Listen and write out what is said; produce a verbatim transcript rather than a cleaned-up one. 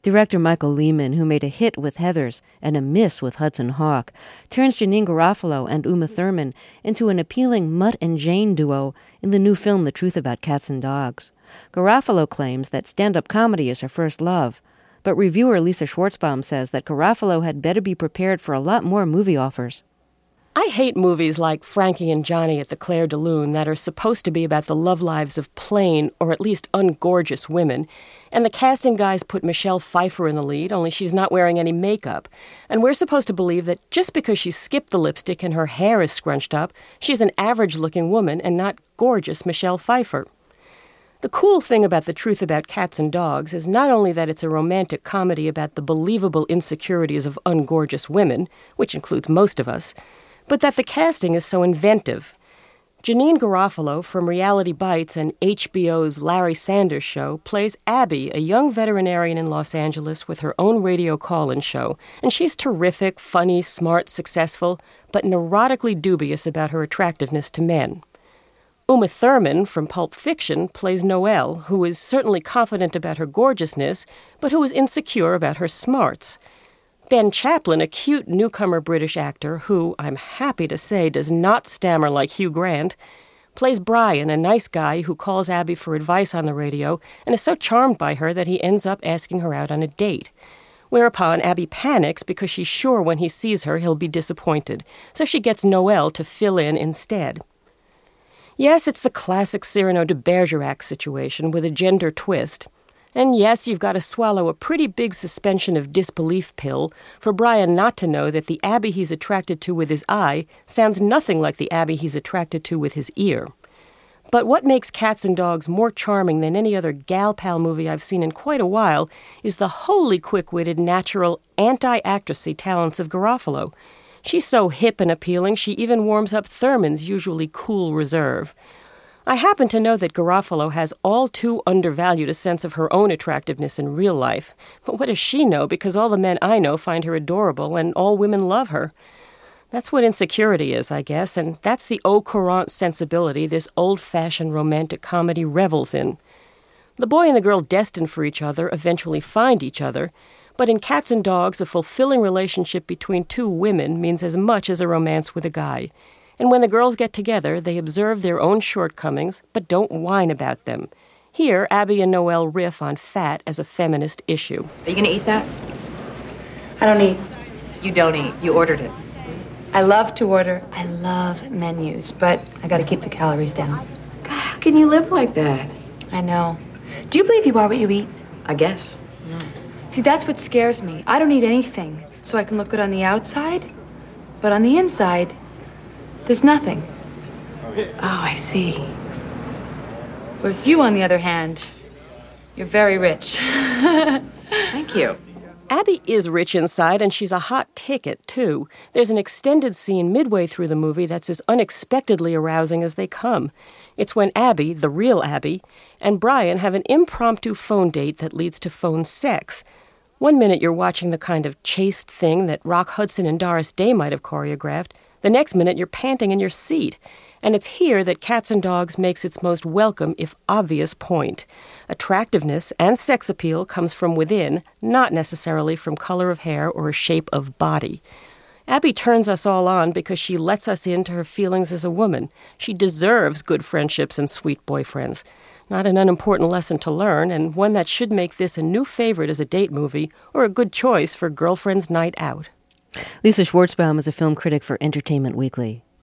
Director Michael Lehman, who made a hit with Heathers and a miss with Hudson Hawk, turns Janeane Garofalo and Uma Thurman into an appealing Mutt and Jane duo in the new film The Truth About Cats and Dogs. Garofalo claims that stand-up comedy is her first love, but reviewer Lisa Schwartzbaum says that Garofalo had better be prepared for a lot more movie offers. I hate movies like Frankie and Johnny at the Claire de Lune that are supposed to be about the love lives of plain, or at least ungorgeous women, and the casting guys put Michelle Pfeiffer in the lead, only she's not wearing any makeup. And we're supposed to believe that just because she skipped the lipstick and her hair is scrunched up, she's an average-looking woman and not gorgeous Michelle Pfeiffer. The cool thing about The Truth About Cats and Dogs is not only that it's a romantic comedy about the believable insecurities of ungorgeous women, which includes most of us, but that the casting is so inventive. Janeane Garofalo from Reality Bites and H B O's Larry Sanders Show plays Abby, a young veterinarian in Los Angeles with her own radio call-in show, and she's terrific, funny, smart, successful, but neurotically dubious about her attractiveness to men. Uma Thurman from Pulp Fiction plays Noelle, who is certainly confident about her gorgeousness, but who is insecure about her smarts. Ben Chaplin, a cute newcomer British actor who, I'm happy to say, does not stammer like Hugh Grant, plays Brian, a nice guy who calls Abby for advice on the radio and is so charmed by her that he ends up asking her out on a date. Whereupon Abby panics because she's sure when he sees her he'll be disappointed, so she gets Noelle to fill in instead. Yes, it's the classic Cyrano de Bergerac situation with a gender twist. And yes, you've got to swallow a pretty big suspension of disbelief pill for Brian not to know that the Abby he's attracted to with his eye sounds nothing like the Abby he's attracted to with his ear. But what makes Cats and Dogs more charming than any other gal pal movie I've seen in quite a while is the wholly quick-witted, natural, anti-actressy talents of Garofalo. She's so hip and appealing, she even warms up Thurman's usually cool reserve. I happen to know that Garofalo has all too undervalued a sense of her own attractiveness in real life. But what does she know, because all the men I know find her adorable and all women love her? That's what insecurity is, I guess, and that's the au courant sensibility this old-fashioned romantic comedy revels in. The boy and the girl destined for each other eventually find each other, but in Cats and Dogs, a fulfilling relationship between two women means as much as a romance with a guy. And when the girls get together, they observe their own shortcomings, but don't whine about them. Here, Abby and Noelle riff on fat as a feminist issue. Are you going to eat that? I don't eat. You don't eat. You ordered it. I love to order. I love menus, but I got to keep the calories down. God, how can you live like that? I know. Do you believe you are what you eat? I guess. Mm. See, that's what scares me. I don't eat anything, so I can look good on the outside, but on the inside, there's nothing. Oh, I see. Whereas you, on the other hand, you're very rich. Thank you. Abby is rich inside, and she's a hot ticket, too. There's an extended scene midway through the movie that's as unexpectedly arousing as they come. It's when Abby, the real Abby, and Brian have an impromptu phone date that leads to phone sex. One minute you're watching the kind of chaste thing that Rock Hudson and Doris Day might have choreographed. The next minute, you're panting in your seat. And it's here that Cats and Dogs makes its most welcome, if obvious, point. Attractiveness and sex appeal comes from within, not necessarily from color of hair or shape of body. Abby turns us all on because she lets us into her feelings as a woman. She deserves good friendships and sweet boyfriends. Not an unimportant lesson to learn, and one that should make this a new favorite as a date movie or a good choice for girlfriend's night out. Lisa Schwartzbaum is a film critic for Entertainment Weekly.